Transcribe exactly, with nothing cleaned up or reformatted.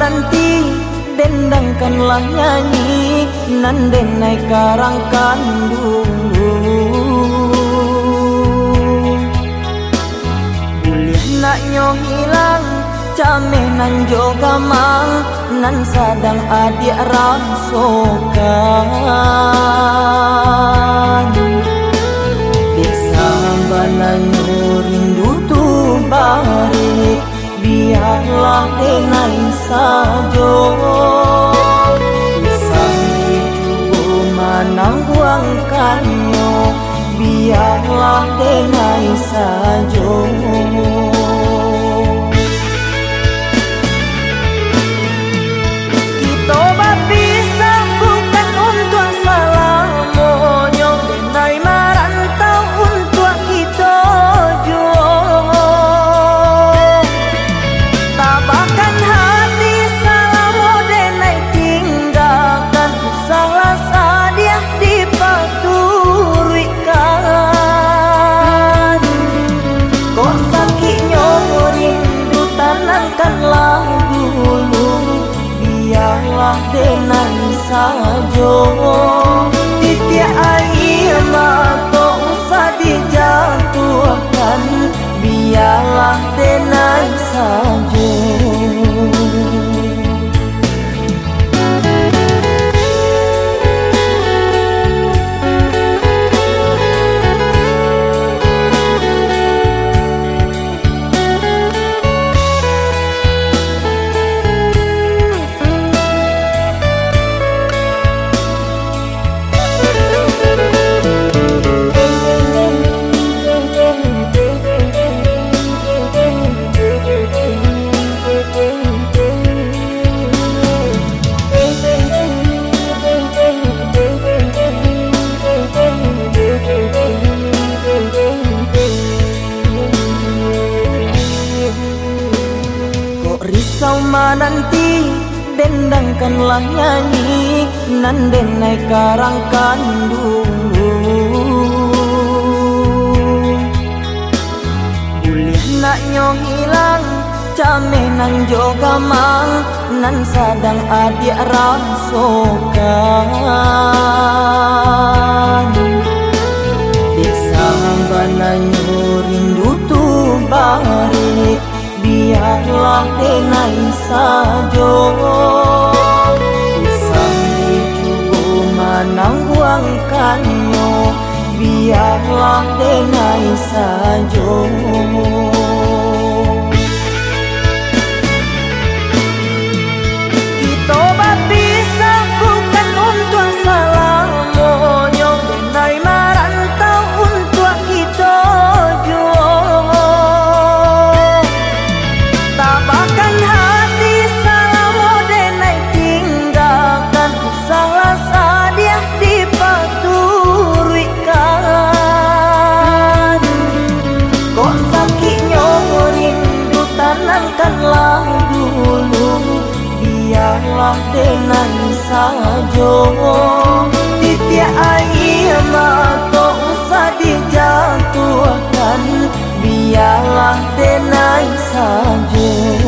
nanti dendangkanlah nyanyi nan denai karangkan dulu. Boleh nak nyong hilang came nan juga mang nan sadang adik rasokan. Desa banan rindu tu balik biarlah denai sajo. Pisang itu manang buangkannya biarlah denai sajo. Kita bisa bukan untuk salah monyo denai marantau untuk kita jo. Tabahkan hati salah denai tinggalkan salah sadiah dipaturikan. Kok sakitnya rindu tanamkanlah dulu biarlah denai sajo. Titik air mata usah dijatuhkan biarlah denai sajo. Risau nanti dendangkanlah nyanyi nan denai karangkan dulu. Boleh nak nyong hilang came nan juga mang nan sadang adik rasokan. Desa bananyo rindu tu balik biarlah denai sajo. Pisang itu manang buangkannya biarlah denai sajo. Kita bisa bukan untuk salah monyo denai marantau untuk kita jo. Tabahkan hati salah denai tinggalkan salah sadiah dipaturikan. Kok sakitnya rindu tanamkanlah dulu biarlah denai sajo. Titik air mata usah dijatuhkan biarlah denai sajo.